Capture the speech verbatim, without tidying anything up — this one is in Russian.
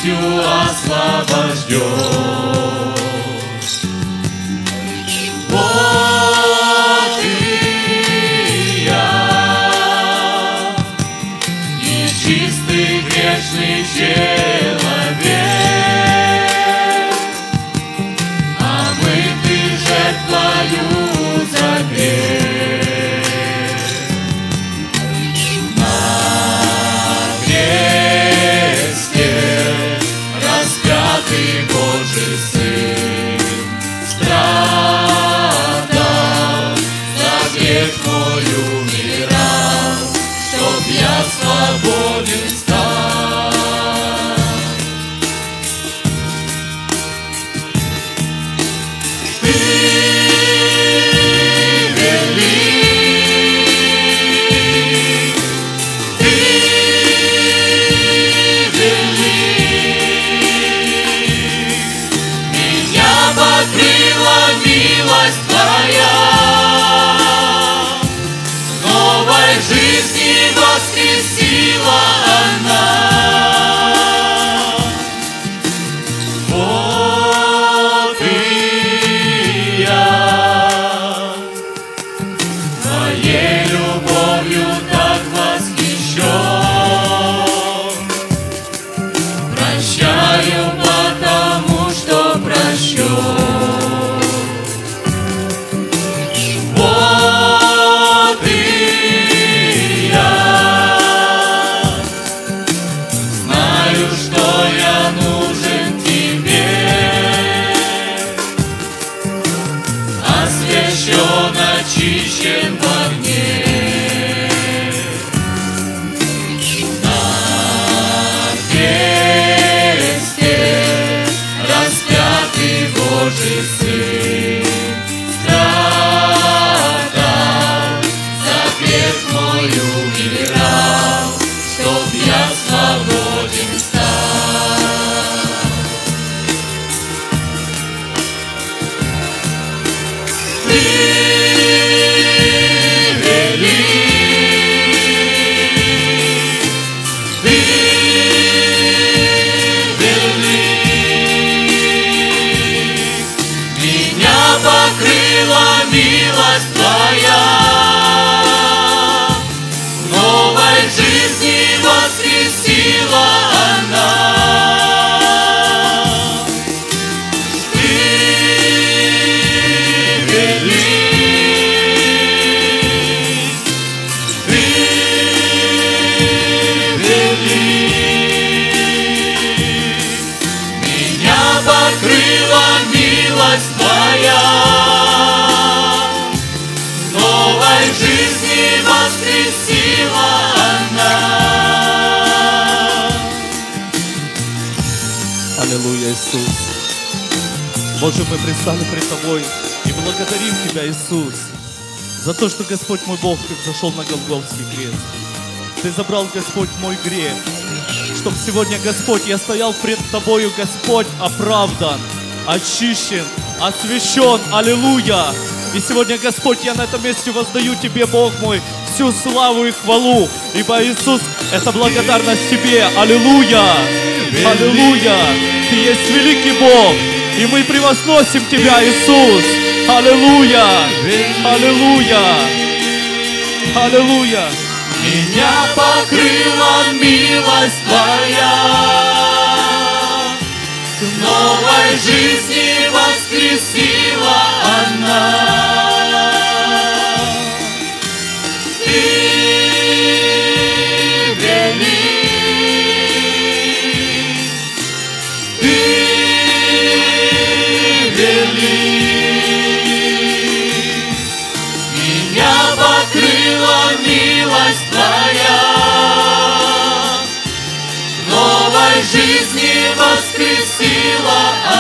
милостью освобождешь. Вот и я, нечистый грешный человек, омытый жертвою за грех. На кресте распятый Божий Сын страдал, за грех мой умирал, чтоб я свободен стал. Ты велик, ты велик, меня покрыла милость Твоя, новой жизни воскресила она. Вот и я, Твоей любовью так восхищен, прощаю, потому что прощен. Вот и я знаю, что я нужен Тебе, освящен, очищен в огне. На кресте распятый Божий Сын страдал, за грех мой умирал, чтоб я свободен стал. Ты велик, ты велик, меня покрыла милость Твоя, новой жизни воскресила она. Ты велик, ты велик, меня покрыла милость Твоя, новой жизни воскресила она. Аллилуйя, Иисус. Боже, мы предстали пред Тобой и благодарим Тебя, Иисус, за то, что Господь мой Бог, Ты зашел на Голгофский крест. Ты забрал, Господь, мой грех, чтоб сегодня, Господь, я стоял пред Тобою, Господь, оправдан, очищен, освящен. Аллилуйя. И сегодня, Господь, я на этом месте воздаю Тебе, Бог мой, всю славу и хвалу, ибо, Иисус, это благодарность Тебе. Аллилуйя! Аллилуйя! Ты есть великий Бог, и мы превозносим Тебя, Иисус! Аллилуйя! Аллилуйя! Аллилуйя! Меня покрыла милость Твоя, к новой жизни воскресила она. Ты велик, ты велик, меня покрыла милость Твоя, новой жизни воскресила